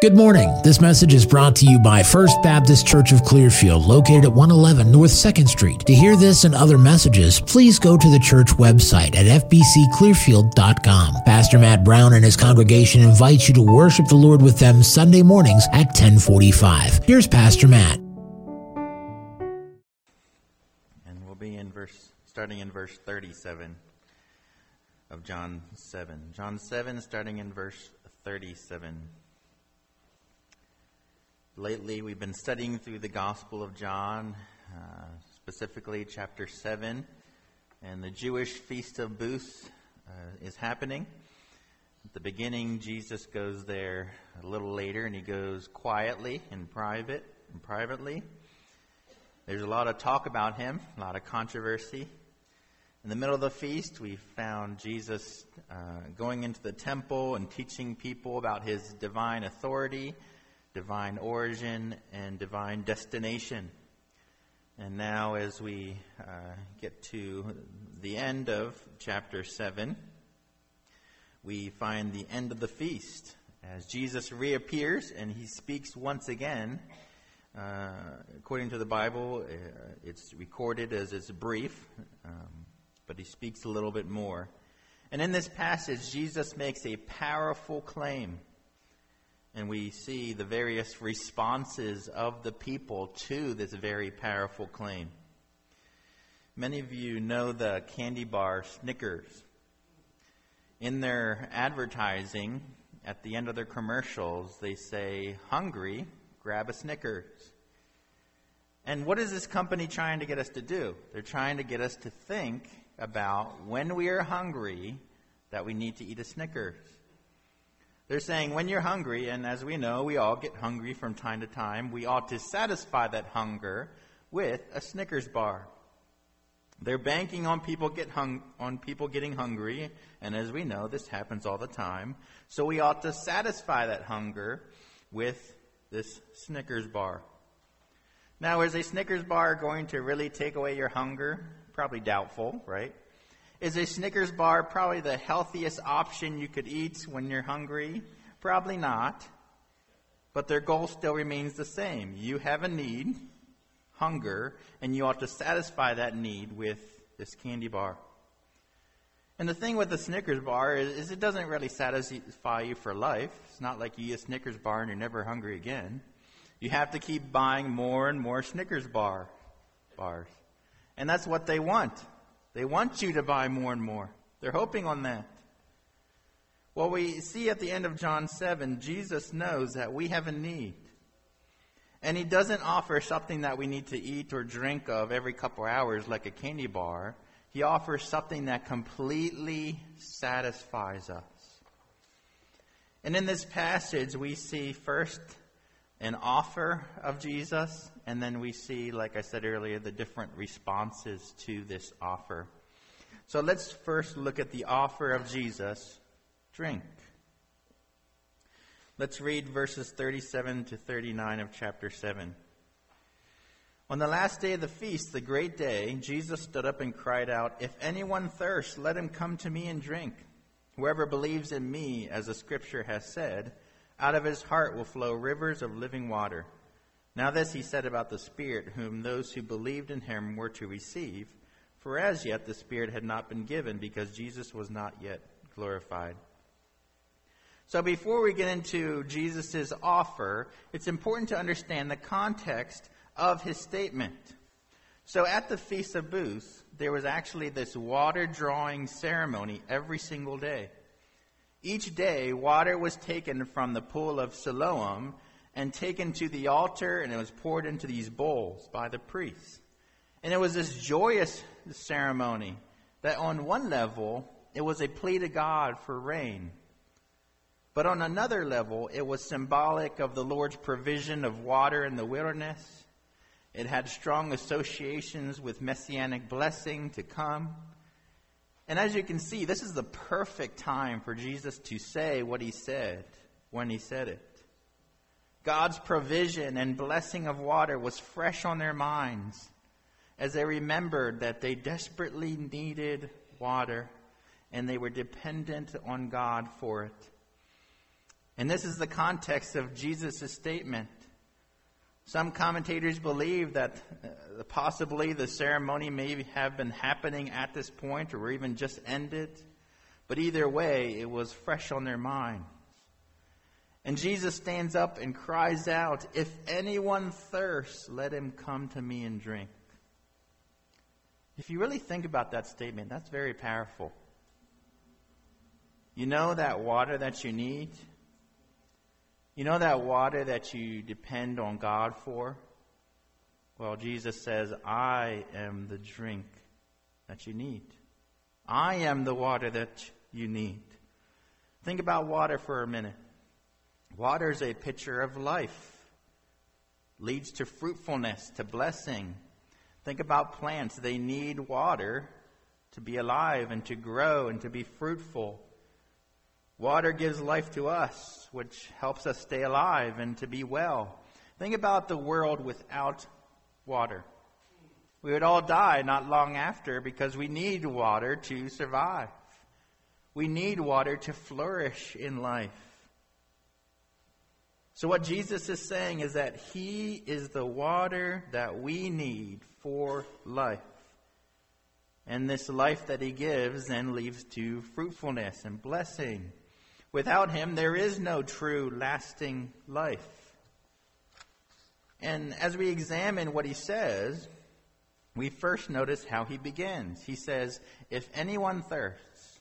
Good morning. This message is brought to you by First Baptist Church of Clearfield, located at 111 North 2nd Street. To hear this and other messages, please go to the church website at fbcclearfield.com. Pastor Matt Brown and his congregation invite you to worship the Lord with them Sunday mornings at 10:45. Here's Pastor Matt. And we'll be starting in verse 37 of John 7. John 7, starting in verse 37. Lately, we've been studying through the Gospel of John, specifically chapter 7, and the Jewish Feast of Booths is happening. At the beginning, Jesus goes there a little later, and he goes quietly and privately. There's a lot of talk about him, a lot of controversy. In the middle of the feast, we found Jesus going into the temple and teaching people about his divine authority, divine origin, and divine destination. And now as we get to the end of chapter 7, we find the end of the feast. As Jesus reappears and he speaks once again, according to the Bible, it's recorded as it's brief, but he speaks a little bit more. And in this passage, Jesus makes a powerful claim. And we see the various responses of the people to this very powerful claim. Many of you know the candy bar Snickers. In their advertising, at the end of their commercials, they say, "Hungry, grab a Snickers." And what is this company trying to get us to do? They're trying to get us to think about when we are hungry that we need to eat a Snickers. They're saying when you're hungry, and as we know, we all get hungry from time to time, we ought to satisfy that hunger with a Snickers bar. They're banking on people getting hungry, and as we know, this happens all the time. So we ought to satisfy that hunger with this Snickers bar. Now, is a Snickers bar going to really take away your hunger? Probably doubtful, right? Is a Snickers bar probably the healthiest option you could eat when you're hungry? Probably not. But their goal still remains the same. You have a need, hunger, and you ought to satisfy that need with this candy bar. And the thing with the Snickers bar is it doesn't really satisfy you for life. It's not like you eat a Snickers bar and you're never hungry again. You have to keep buying more and more Snickers bars. And that's what they want. They want you to buy more and more. They're hoping on that. Well, we see at the end of John 7, Jesus knows that we have a need. And he doesn't offer something that we need to eat or drink of every couple hours like a candy bar. He offers something that completely satisfies us. And in this passage, we see first an offer of Jesus, and then we see, like I said earlier, the different responses to this offer. So let's first look at the offer of Jesus, drink. Let's read verses 37 to 39 of chapter 7. On the last day of the feast, the great day, Jesus stood up and cried out, "If anyone thirsts, let him come to me and drink. Whoever believes in me, as the scripture has said, out of his heart will flow rivers of living water." Now this he said about the Spirit, whom those who believed in him were to receive, for as yet the Spirit had not been given, because Jesus was not yet glorified. So before we get into Jesus' offer, it's important to understand the context of his statement. So at the Feast of Booths, there was actually this water drawing ceremony every single day. Each day, water was taken from the pool of Siloam and taken to the altar, and it was poured into these bowls by the priests. And it was this joyous ceremony that on one level, it was a plea to God for rain. But on another level, it was symbolic of the Lord's provision of water in the wilderness. It had strong associations with messianic blessing to come. And as you can see, this is the perfect time for Jesus to say what he said when he said it. God's provision and blessing of water was fresh on their minds as they remembered that they desperately needed water and they were dependent on God for it. And this is the context of Jesus' statement. Some commentators believe that possibly the ceremony may have been happening at this point or even just ended. But either way, it was fresh on their minds. And Jesus stands up and cries out, "If anyone thirsts, let him come to me and drink." If you really think about that statement, that's very powerful. You know that water that you need? You know that water that you depend on God for? Well, Jesus says, "I am the drink that you need. I am the water that you need." Think about water for a minute. Water is a picture of life. Leads to fruitfulness, to blessing. Think about plants. They need water to be alive and to grow and to be fruitful. Water gives life to us, which helps us stay alive and to be well. Think about the world without water. We would all die not long after because we need water to survive. We need water to flourish in life. So what Jesus is saying is that He is the water that we need for life. And this life that He gives then leads to fruitfulness and blessing. Without Him, there is no true, lasting life. And as we examine what He says, we first notice how He begins. He says, "If anyone thirsts."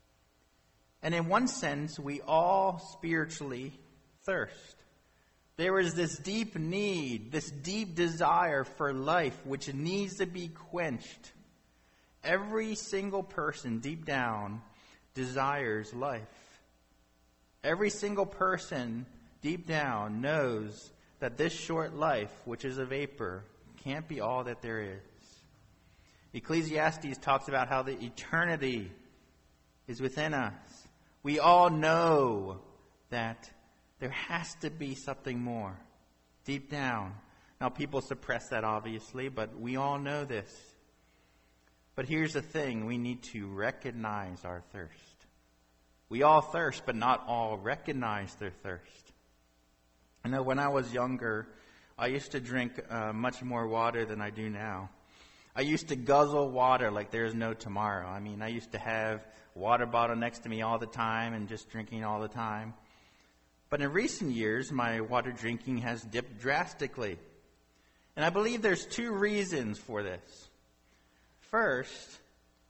And in one sense, we all spiritually thirst. There is this deep need, this deep desire for life which needs to be quenched. Every single person deep down desires life. Every single person deep down knows that this short life, which is a vapor, can't be all that there is. Ecclesiastes talks about how the eternity is within us. We all know that there has to be something more deep down. Now, people suppress that, obviously, but we all know this. But here's the thing. We need to recognize our thirst. We all thirst, but not all recognize their thirst. I know when I was younger, I used to drink much more water than I do now. I used to guzzle water like there's no tomorrow. I mean, I used to have a water bottle next to me all the time and just drinking all the time. But in recent years, my water drinking has dipped drastically. And I believe there's two reasons for this. First,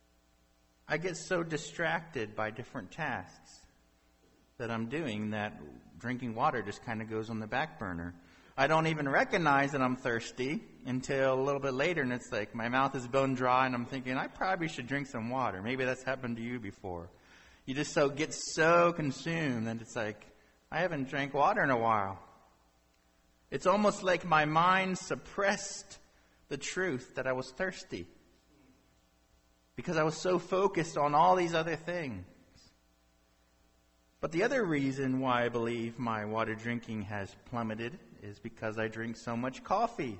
I get so distracted by different tasks that I'm doing that drinking water just kind of goes on the back burner. I don't even recognize that I'm thirsty until a little bit later, and it's like my mouth is bone dry, and I'm thinking, I probably should drink some water. Maybe that's happened to you before. You just get so consumed that it's like, I haven't drank water in a while. It's almost like my mind suppressed the truth that I was thirsty because I was so focused on all these other things. But the other reason why I believe my water drinking has plummeted is because I drink so much coffee.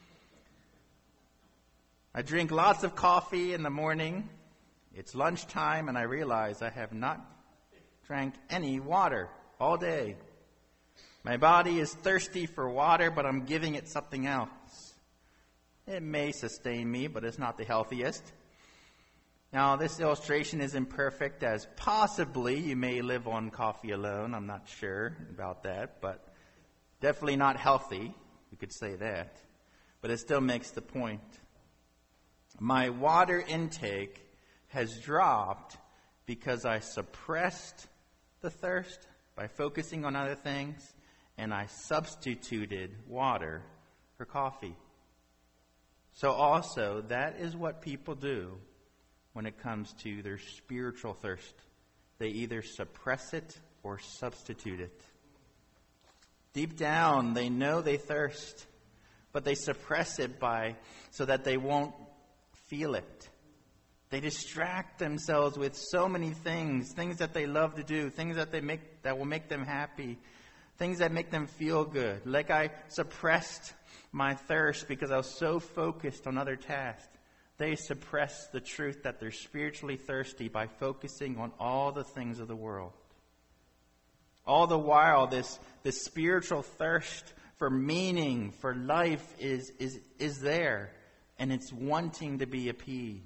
I drink lots of coffee in the morning. It's lunchtime, and I realize I have not drank any water all day. My body is thirsty for water, but I'm giving it something else. It may sustain me, but it's not the healthiest. Now, this illustration is imperfect, as possibly you may live on coffee alone. I'm not sure about that, but definitely not healthy. We could say that. But it still makes the point. My water intake has dropped because I suppressed the thirst by focusing on other things, and I substituted water for coffee. So also, that is what people do when it comes to their spiritual thirst. They either suppress it or substitute it. Deep down, they know they thirst, but they suppress it so that they won't feel it. They distract themselves with so many things that they love to do, things that will make them happy, things that make them feel good. Like I suppressed my thirst because I was so focused on other tasks. They suppress the truth that they're spiritually thirsty by focusing on all the things of the world. All the while, this spiritual thirst for meaning, for life is there, and it's wanting to be appeased.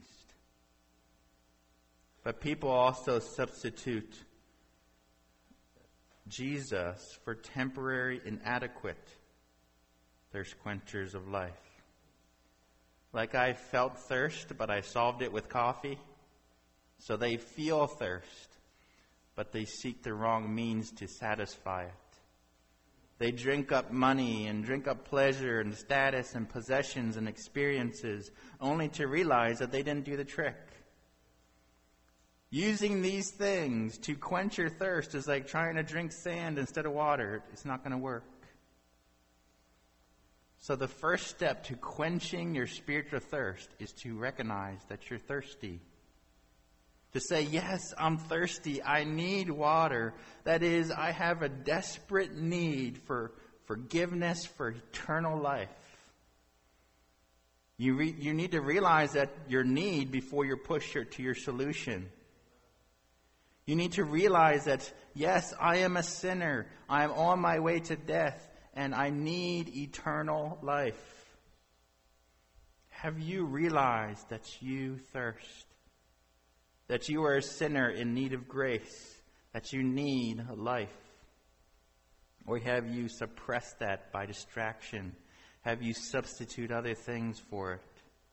But people also substitute Jesus for temporary, inadequate thirst quenchers of life. Like I felt thirst, but I solved it with coffee. So they feel thirst, but they seek the wrong means to satisfy it. They drink up money and drink up pleasure and status and possessions and experiences, only to realize that they didn't do the trick. Using these things to quench your thirst is like trying to drink sand instead of water. It's not going to work. So the first step to quenching your spiritual thirst is to recognize that you're thirsty. To say, yes, I'm thirsty. I need water. That is, I have a desperate need for forgiveness, for eternal life. You need to realize that your need before you push to your solution. You need to realize that, yes, I am a sinner. I am on my way to death, and I need eternal life. Have you realized that you thirst? That you are a sinner in need of grace? That you need life? Or have you suppressed that by distraction? Have you substituted other things for it?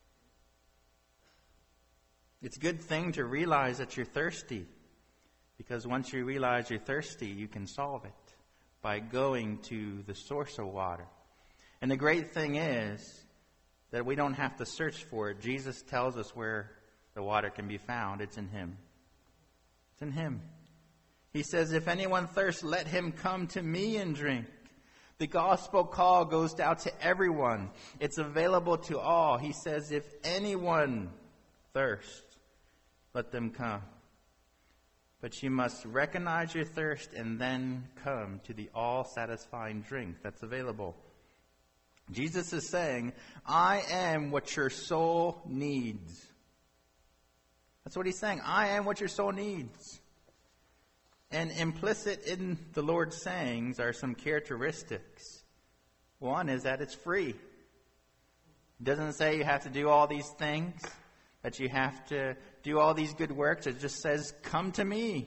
It's a good thing to realize that you're thirsty. Because once you realize you're thirsty, you can solve it by going to the source of water. And the great thing is that we don't have to search for it. Jesus tells us where the water can be found. It's in Him. It's in Him. He says, if anyone thirsts, let him come to me and drink. The gospel call goes out to everyone. It's available to all. He says, if anyone thirsts, let them come. But you must recognize your thirst and then come to the all-satisfying drink that's available. Jesus is saying, I am what your soul needs. That's what He's saying. I am what your soul needs. And implicit in the Lord's sayings are some characteristics. One is that it's free. It doesn't say you have to do all these things, that you have to do all these good works. It just says, come to me.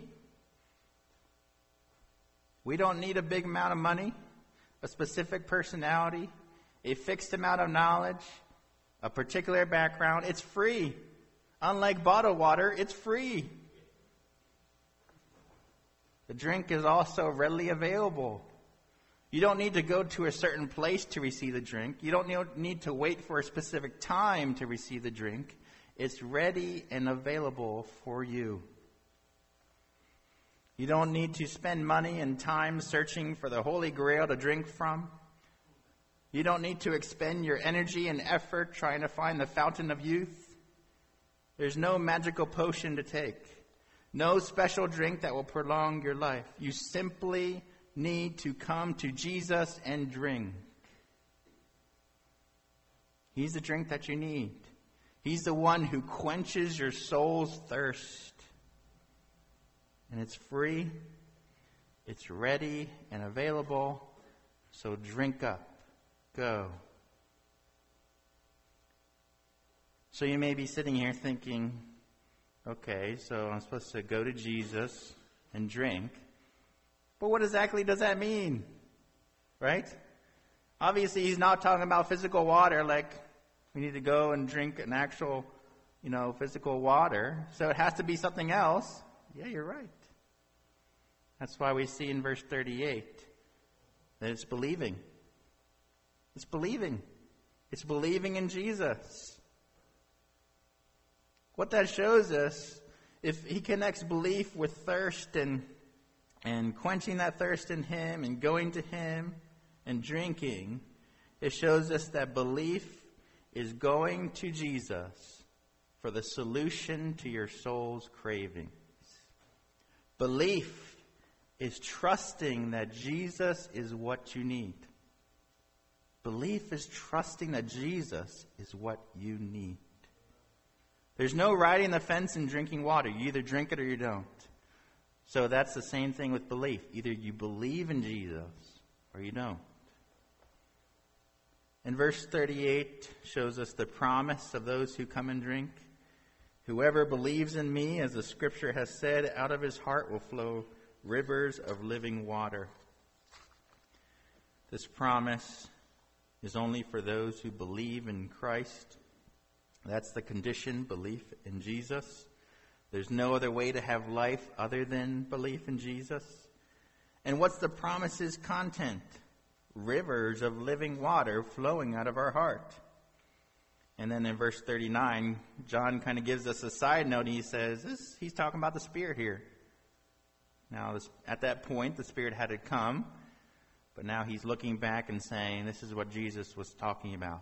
We don't need a big amount of money, a specific personality, a fixed amount of knowledge, a particular background. It's free. Unlike bottled water, it's free. The drink is also readily available. You don't need to go to a certain place to receive the drink. You don't need to wait for a specific time to receive the drink. It's ready and available for you. You don't need to spend money and time searching for the Holy Grail to drink from. You don't need to expend your energy and effort trying to find the fountain of youth. There's no magical potion to take. No special drink that will prolong your life. You simply need to come to Jesus and drink. He's the drink that you need. He's the one who quenches your soul's thirst. And it's free, it's ready and available, so drink up. Go. So you may be sitting here thinking, okay, so I'm supposed to go to Jesus and drink. But what exactly does that mean? Right? Obviously, He's not talking about physical water, like we need to go and drink an actual, physical water. So it has to be something else. Yeah, you're right. That's why we see in verse 38 that it's believing. It's believing. It's believing in Jesus. What that shows us, if He connects belief with thirst and quenching that thirst in Him and going to Him and drinking, it shows us that belief is going to Jesus for the solution to your soul's cravings. Belief is trusting that Jesus is what you need. Belief is trusting that Jesus is what you need. There's no riding the fence and drinking water. You either drink it or you don't. So that's the same thing with belief. Either you believe in Jesus or you don't. And verse 38 shows us the promise of those who come and drink. Whoever believes in me, as the scripture has said, out of his heart will flow rivers of living water. This promise is only for those who believe in Christ. That's the condition, belief in Jesus. There's no other way to have life other than belief in Jesus. And what's the promise's content? Rivers of living water flowing out of our heart. And then in verse 39, John kind of gives us a side note. He says, he's talking about the Spirit here. Now, at that point, the Spirit had to come. But now he's looking back and saying, this is what Jesus was talking about.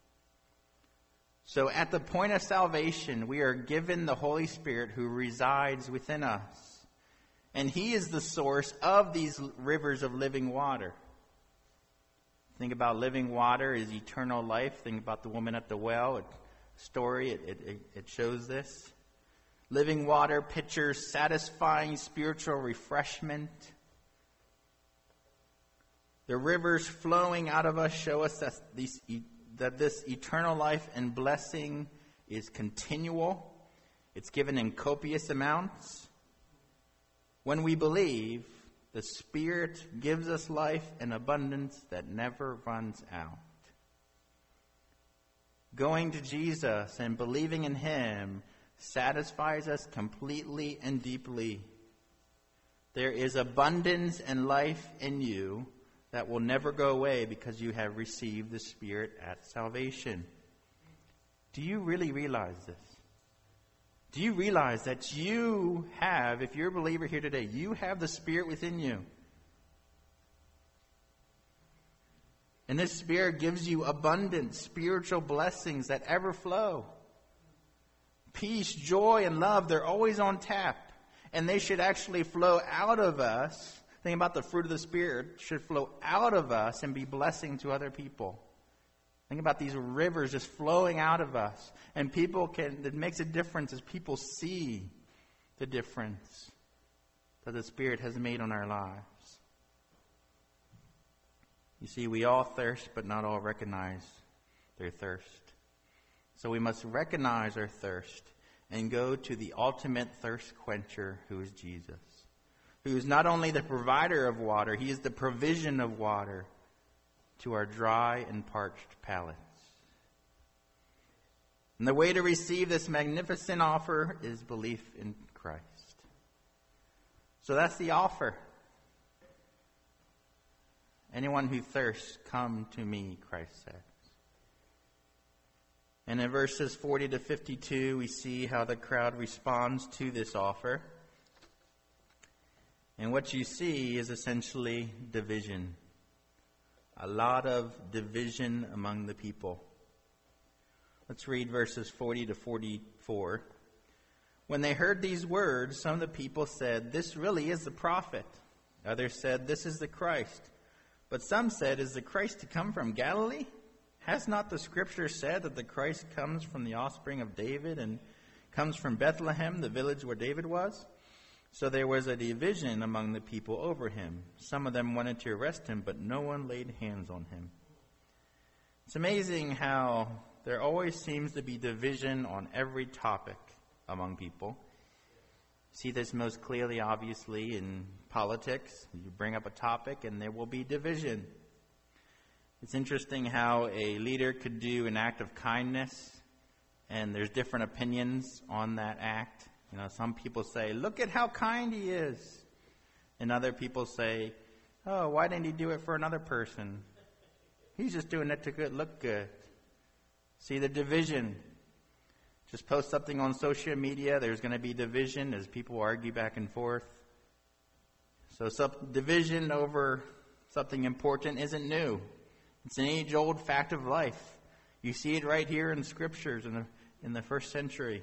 So at the point of salvation, we are given the Holy Spirit who resides within us. And he is the source of these rivers of living water. Think about living water is eternal life. Think about the woman at the well. It shows this. Living water pictures satisfying spiritual refreshment. The rivers flowing out of us show us that this eternal life and blessing is continual. It's given in copious amounts. When we believe, the Spirit gives us life in abundance that never runs out. Going to Jesus and believing in him satisfies us completely and deeply. There is abundance and life in you that will never go away because you have received the Spirit at salvation. Do you really realize this? Do you realize that you have, if you're a believer here today, you have the Spirit within you? And this Spirit gives you abundant spiritual blessings that ever flow. Peace, joy, and love, they're always on tap. And they should actually flow out of us. Think about the fruit of the Spirit should flow out of us and be blessing to other people. Think about these rivers just flowing out of us. And it makes a difference as people see the difference that the Spirit has made on our lives. You see, we all thirst, but not all recognize their thirst. So we must recognize our thirst and go to the ultimate thirst quencher, who is Jesus. Who is not only the provider of water, he is the provision of water to our dry and parched palates. And the way to receive this magnificent offer is belief in Christ. So that's the offer. Anyone who thirsts, come to me, Christ says. And in verses 40 to 52, we see how the crowd responds to this offer. And what you see is essentially division. A lot of division among the people. Let's read verses 40 to 44. When they heard these words, some of the people said, "This really is the prophet." Others said, "This is the Christ." But some said, "Is the Christ to come from Galilee? Has not the Scripture said that the Christ comes from the offspring of David and comes from Bethlehem, the village where David was?" So there was a division among the people over him. Some of them wanted to arrest him, but no one laid hands on him. It's amazing how there always seems to be division on every topic among people. See this most clearly, obviously, in politics. You bring up a topic and there will be division. It's interesting how a leader could do an act of kindness and there's different opinions on that act. You know, some people say, "Look at how kind he is." And other people say, "Oh, why didn't he do it for another person? He's just doing it to look good." See the division. Just post something on social media, there's going to be division as people argue back and forth. So division over something important isn't new. It's an age-old fact of life. You see it right here in Scriptures in the first century.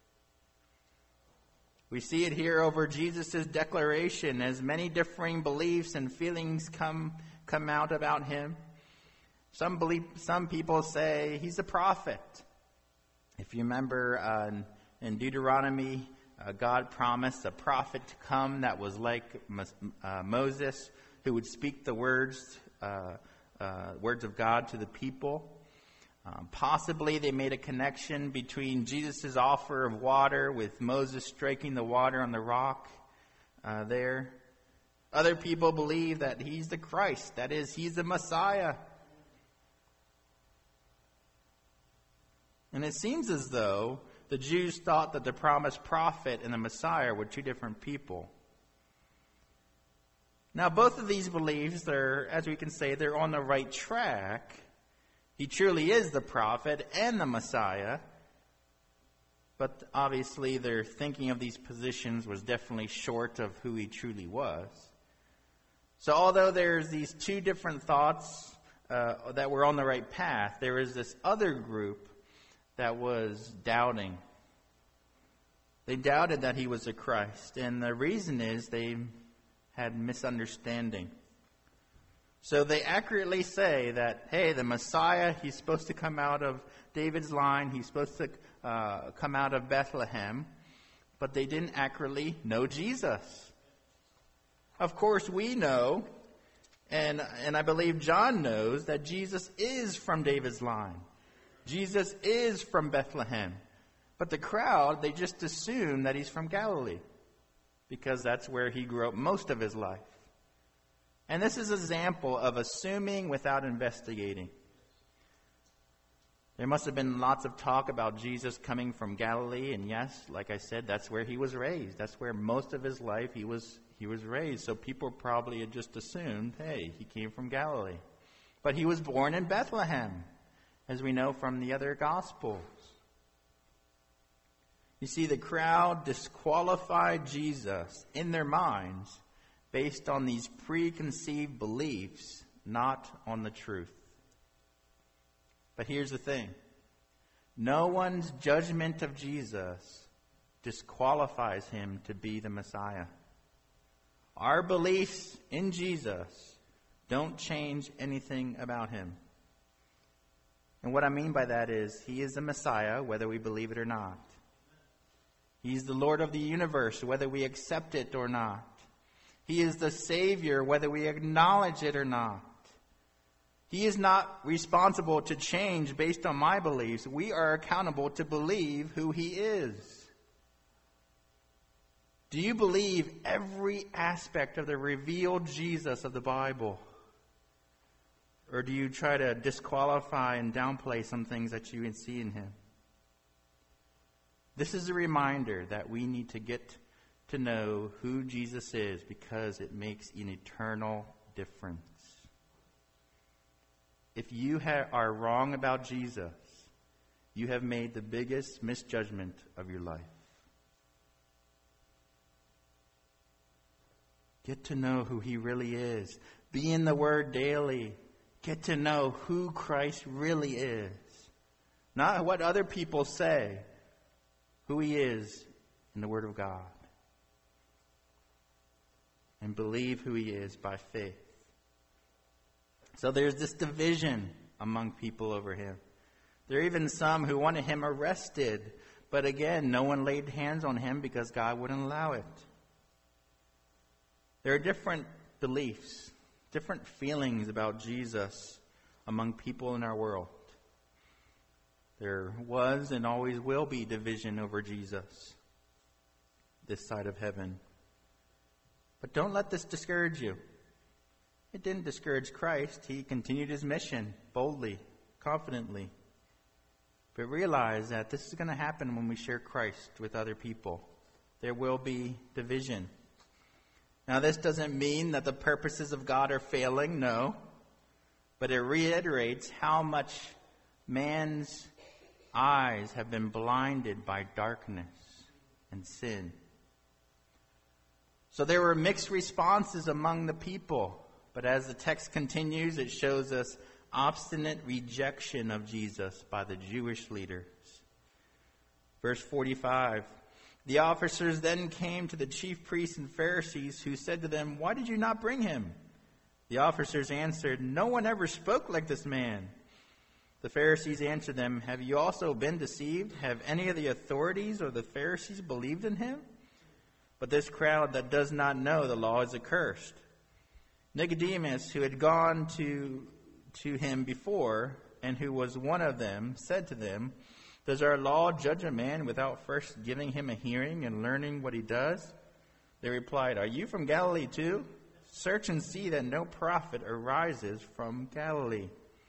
We see it here over Jesus' declaration as many differing beliefs and feelings come out about him. Some people say he's a prophet. If you remember in Deuteronomy God promised a prophet to come that was like Moses, who would speak the words of God to the people. Possibly they made a connection between Jesus' offer of water with Moses striking the water on the rock there. Other people believe that he's the Christ, that is, he's the Messiah. And it seems as though the Jews thought that the promised prophet and the Messiah were two different people. Now, both of these beliefs, as we can say, they're on the right track. He truly is the prophet and the Messiah. But obviously their thinking of these positions was definitely short of who he truly was. So although there's these two different thoughts that were on the right path, there is this other group that was doubting. They doubted that he was the Christ. And the reason is they had misunderstanding. So they accurately say that, hey, the Messiah, he's supposed to come out of David's line. He's supposed to come out of Bethlehem. But they didn't accurately know Jesus. Of course, we know, and I believe John knows, that Jesus is from David's line. Jesus is from Bethlehem. But the crowd, they just assume that he's from Galilee, because that's where he grew up most of his life. And this is an example of assuming without investigating. There must have been lots of talk about Jesus coming from Galilee, and yes, like I said, that's where he was raised. That's where most of his life he was raised. So people probably had just assumed, hey, he came from Galilee. But he was born in Bethlehem, as we know from the other Gospels. You see, the crowd disqualified Jesus in their minds based on these preconceived beliefs, not on the truth. But here's the thing. No one's judgment of Jesus disqualifies him to be the Messiah. Our beliefs in Jesus don't change anything about him. And what I mean by that is, he is the Messiah, whether we believe it or not. He's the Lord of the universe, whether we accept it or not. He is the Savior, whether we acknowledge it or not. He is not responsible to change based on my beliefs. We are accountable to believe who he is. Do you believe every aspect of the revealed Jesus of the Bible? Or do you try to disqualify and downplay some things that you can see in him? This is a reminder that we need to get to know who Jesus is, because it makes an eternal difference. If you are wrong about Jesus, you have made the biggest misjudgment of your life. Get to know who he really is. Be in the Word daily. Get to know who Christ really is. Not what other people say. Who he is in the Word of God. And believe who he is by faith. So there's this division among people over him. There are even some who wanted him arrested. But again, no one laid hands on him because God wouldn't allow it. There are different beliefs, different feelings about Jesus among people in our world. There was and always will be division over Jesus this side of heaven. But don't let this discourage you. It didn't discourage Christ. He continued his mission boldly, confidently. But realize that this is going to happen when we share Christ with other people. There will be division. Now, this doesn't mean that the purposes of God are failing, no. But it reiterates how much man's eyes have been blinded by darkness and sin. So there were mixed responses among the people. But as the text continues, it shows us obstinate rejection of Jesus by the Jewish leaders. Verse 45. The officers then came to the chief priests and Pharisees, who said to them, "Why did you not bring him?" The officers answered, "No one ever spoke like this man." The Pharisees answered them, "Have you also been deceived? Have any of the authorities or the Pharisees believed in him?" but this crowd that does not know the law is accursed. Nicodemus, who had gone to him before, and who was one of them, said to them, "Does our law judge a man without first giving him a hearing and learning what he does?" They replied, "Are you from Galilee too? Search and see that no prophet arises from Galilee."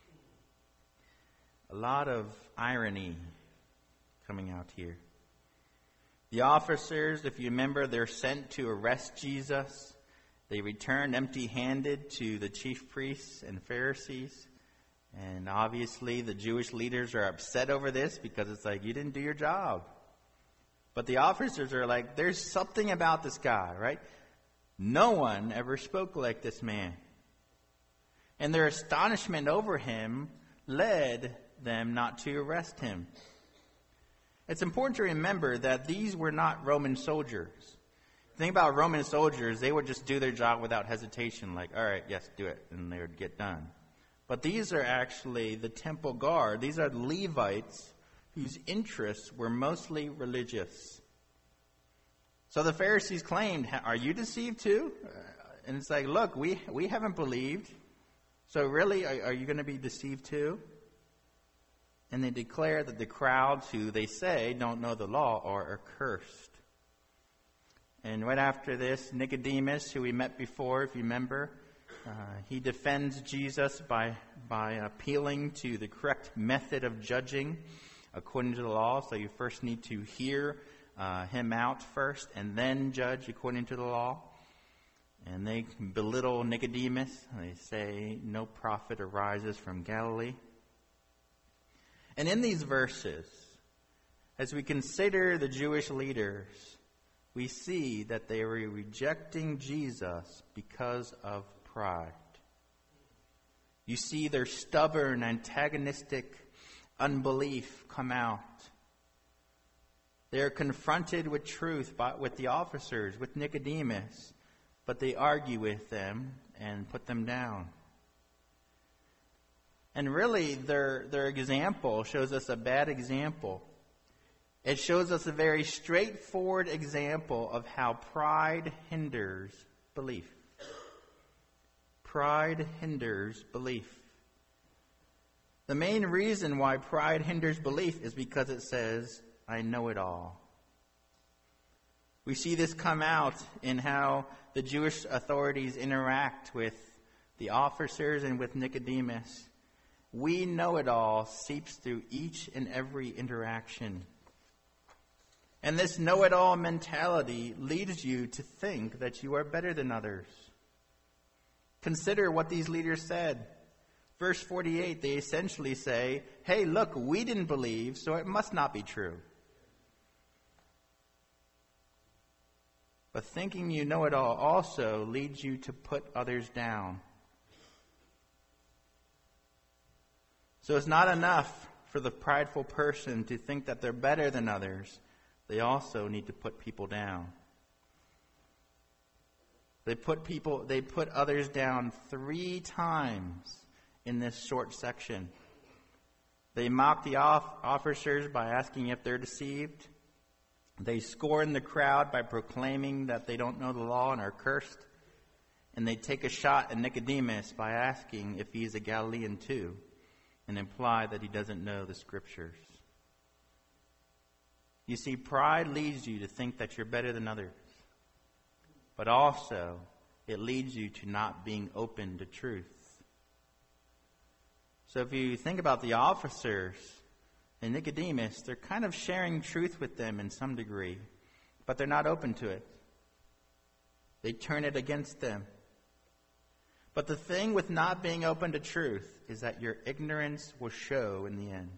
A lot of irony coming out here. The officers, if you remember, they're sent to arrest Jesus. They return empty-handed to the chief priests and Pharisees. And obviously the Jewish leaders are upset over this because it's like, you didn't do your job. But the officers are like, there's something about this guy, right? No one ever spoke like this man. And their astonishment over him led them not to arrest him. It's important to remember that these were not Roman soldiers. The thing about Roman soldiers, they would just do their job without hesitation, like, all right, yes, do it, and they would get done. But these are actually the temple guard. These are Levites whose interests were mostly religious. So the Pharisees claimed, "Are you deceived too?" And it's like, look, we haven't believed. So really, are you going to be deceived too? And they declare that the crowds who they say don't know the law are accursed. And right after this, Nicodemus, who we met before, if you remember, he defends Jesus by appealing to the correct method of judging according to the law. So you first need to hear him out first and then judge according to the law. And they belittle Nicodemus. They say, "No prophet arises from Galilee." And in these verses, as we consider the Jewish leaders, we see that they were rejecting Jesus because of pride. You see their stubborn, antagonistic unbelief come out. They are confronted with truth with the officers, with Nicodemus, but they argue with them and put them down. And really, their example shows us a bad example. It shows us a very straightforward example of how pride hinders belief. Pride hinders belief. The main reason why pride hinders belief is because it says, "I know it all." We see this come out in how the Jewish authorities interact with the officers and with Nicodemus. "We know it all" seeps through each and every interaction. And this know-it-all mentality leads you to think that you are better than others. Consider what these leaders said. Verse 48, they essentially say, "Hey, look, we didn't believe, so it must not be true." But thinking you know it all also leads you to put others down. So it's not enough for the prideful person to think that they're better than others. They also need to put people down. They put others down 3 times in this short section. They mock the officers by asking if they're deceived. They scorn the crowd by proclaiming that they don't know the law and are cursed. And they take a shot at Nicodemus by asking if he's a Galilean too, and imply that he doesn't know the scriptures. You see, pride leads you to think that you're better than others. But also, it leads you to not being open to truth. So if you think about the officers and Nicodemus, they're kind of sharing truth with them in some degree, but they're not open to it. They turn it against them. But the thing with not being open to truth is that your ignorance will show in the end.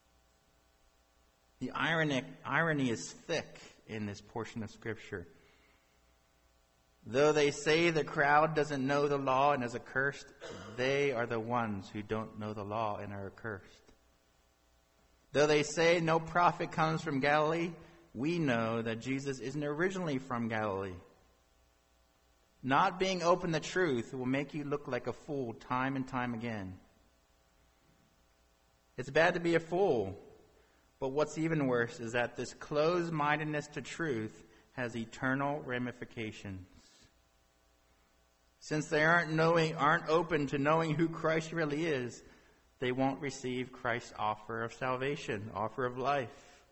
The irony is thick in this portion of Scripture. Though they say the crowd doesn't know the law and is accursed, they are the ones who don't know the law and are accursed. Though they say no prophet comes from Galilee, we know that Jesus isn't originally from Galilee. Not being open to truth will make you look like a fool time and time again. It's bad to be a fool, but what's even worse is that this closed-mindedness to truth has eternal ramifications. Since they aren't open to knowing who Christ really is, they won't receive Christ's offer of salvation, offer of life.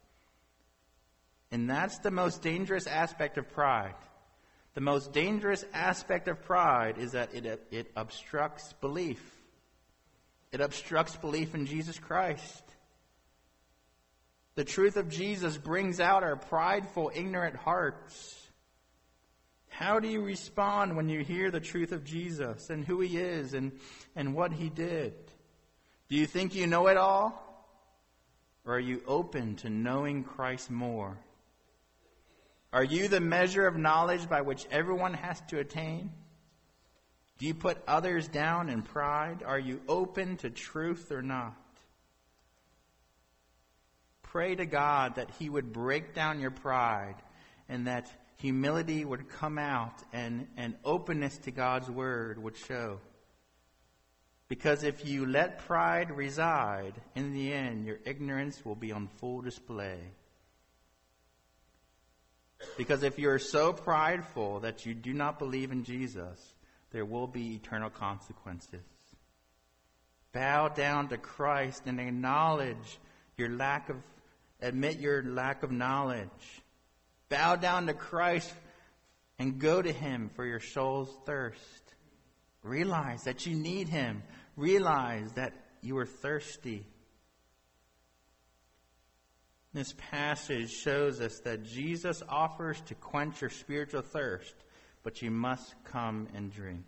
And that's the most dangerous aspect of pride. The most dangerous aspect of pride is that it obstructs belief. It obstructs belief in Jesus Christ. The truth of Jesus brings out our prideful, ignorant hearts. How do you respond when you hear the truth of Jesus and who he is and what he did? Do you think you know it all? Or are you open to knowing Christ more? Are you the measure of knowledge by which everyone has to attain? Do you put others down in pride? Are you open to truth or not? Pray to God that he would break down your pride and that humility would come out and openness to God's word would show. Because if you let pride reside, in the end, your ignorance will be on full display. Because if you are so prideful that you do not believe in Jesus, there will be eternal consequences. Bow down to Christ and admit your lack of knowledge. Bow down to Christ and go to him for your soul's thirst. Realize that you need him. Realize that you are thirsty. This passage shows us that Jesus offers to quench your spiritual thirst, but you must come and drink.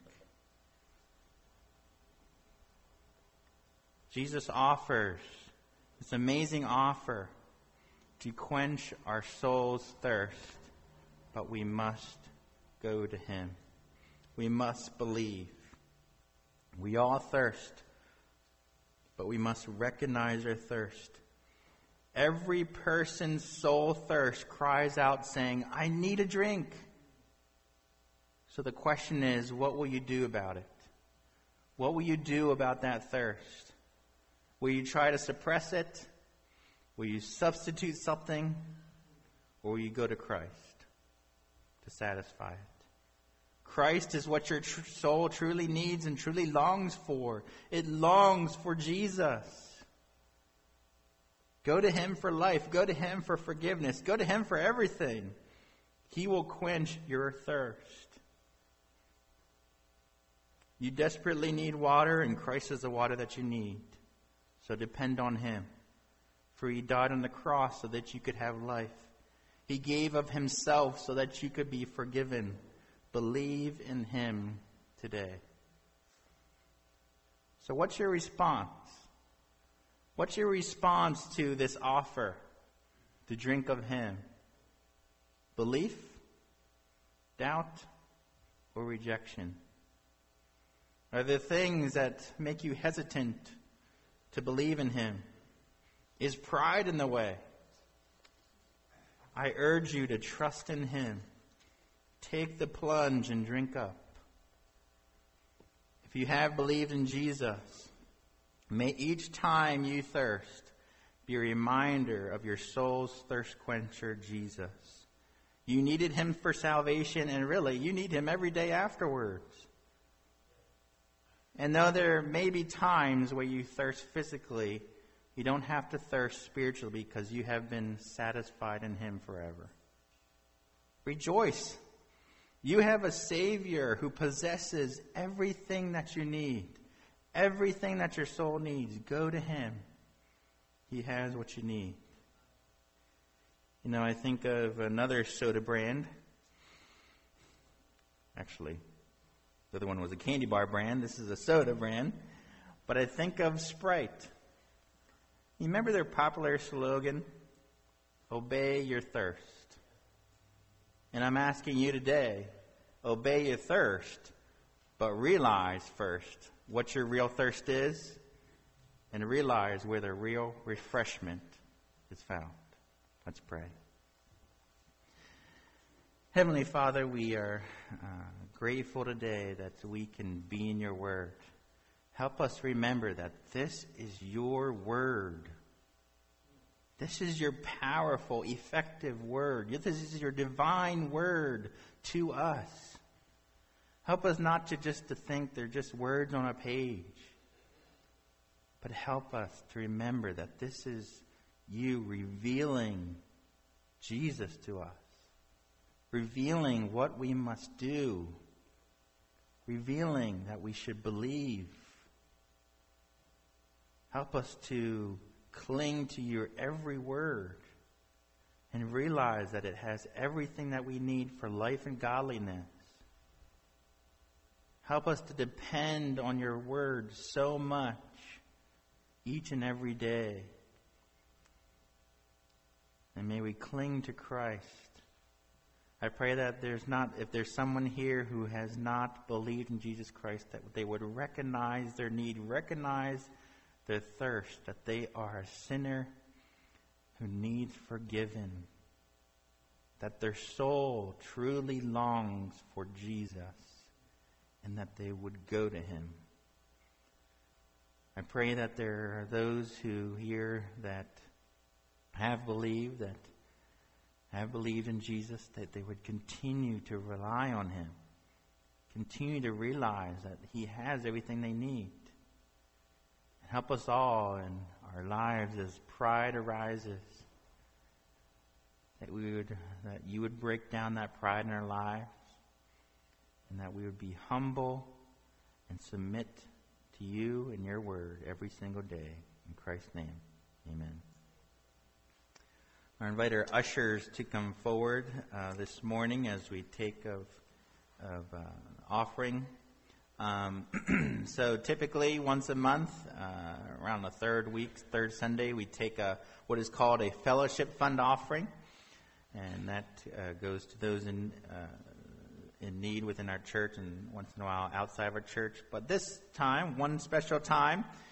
Jesus offers this amazing offer to quench our soul's thirst, but we must go to him. We must believe. We all thirst, but we must recognize our thirst. Every person's soul thirst cries out saying, I need a drink. So the question is, what will you do about it? What will you do about that thirst? Will you try to suppress it? Will you substitute something? Or will you go to Christ to satisfy it? Christ is what your soul truly needs and truly longs for. It longs for Jesus. Go to him for life. Go to him for forgiveness. Go to him for everything. He will quench your thirst. You desperately need water, and Christ is the water that you need. So depend on him. For he died on the cross so that you could have life. He gave of himself so that you could be forgiven. Believe in him today. So what's your response? What's your response to this offer to drink of him? Belief, doubt, or rejection? Are there things that make you hesitant to believe in him? Is pride in the way? I urge you to trust in him. Take the plunge and drink up. If you have believed in Jesus, may each time you thirst be a reminder of your soul's thirst quencher, Jesus. You needed him for salvation, and really, you need him every day afterwards. And though there may be times where you thirst physically, you don't have to thirst spiritually because you have been satisfied in him forever. Rejoice. You have a Savior who possesses everything that you need. Everything that your soul needs. Go to him. He has what you need. You know, I think of another soda brand. Actually, the other one was a candy bar brand. This is a soda brand. But I think of Sprite. You remember their popular slogan? Obey your thirst. And I'm asking you today, obey your thirst, but realize first what your real thirst is, and realize where the real refreshment is found. Let's pray. Heavenly Father, we are grateful today that we can be in your word. Help us remember that this is your word. This is your powerful, effective word. This is your divine word to us. Help us not to think they're just words on a page, but help us to remember that this is you revealing Jesus to us, revealing what we must do, revealing that we should believe. Help us to cling to your every word and realize that it has everything that we need for life and godliness. Help us to depend on your word so much each and every day. And may we cling to Christ. I pray that if there's someone here who has not believed in Jesus Christ, that they would recognize their need, recognize their thirst, that they are a sinner who needs forgiven, that their soul truly longs for Jesus, and that they would go to him. I pray that there are those who here that have believed in Jesus, that they would continue to rely on him, continue to realize that he has everything they need. Help us all in our lives as pride arises, that you would break down that pride in our lives, and that we would be humble and submit to you and your word every single day. In Christ's name, amen. I invite our ushers to come forward this morning as we take of offering. So typically once a month, around the third Sunday, we take what is called a fellowship fund offering, and that goes to those in need within our church and once in a while outside of our church. But this time, one special time,